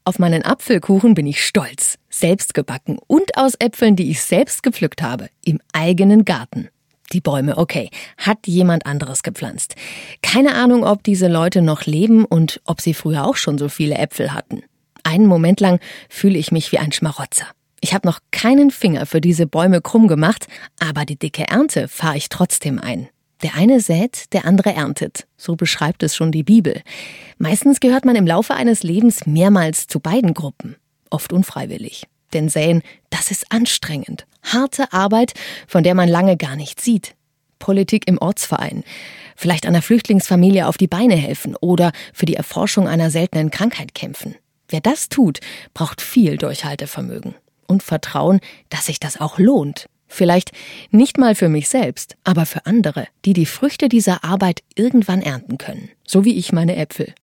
Auf meinen Apfelkuchen bin ich stolz. Selbst gebacken und aus Äpfeln, die ich selbst gepflückt habe. Im eigenen Garten. Die Bäume, okay, hat jemand anderes gepflanzt. Keine Ahnung, ob diese Leute noch leben und ob sie früher auch schon so viele Äpfel hatten. Einen Moment lang fühle ich mich wie ein Schmarotzer. Ich habe noch keinen Finger für diese Bäume krumm gemacht, aber die dicke Ernte fahre ich trotzdem ein. Der eine sät, der andere erntet. So beschreibt es schon die Bibel. Meistens gehört man im Laufe eines Lebens mehrmals zu beiden Gruppen. Oft unfreiwillig. Denn Säen, das ist anstrengend. Harte Arbeit, von der man lange gar nichts sieht. Politik im Ortsverein. Vielleicht einer Flüchtlingsfamilie auf die Beine helfen oder für die Erforschung einer seltenen Krankheit kämpfen. Wer das tut, braucht viel Durchhaltevermögen. Und Vertrauen, dass sich das auch lohnt. Vielleicht nicht mal für mich selbst, aber für andere, die die Früchte dieser Arbeit irgendwann ernten können. So wie ich meine Äpfel.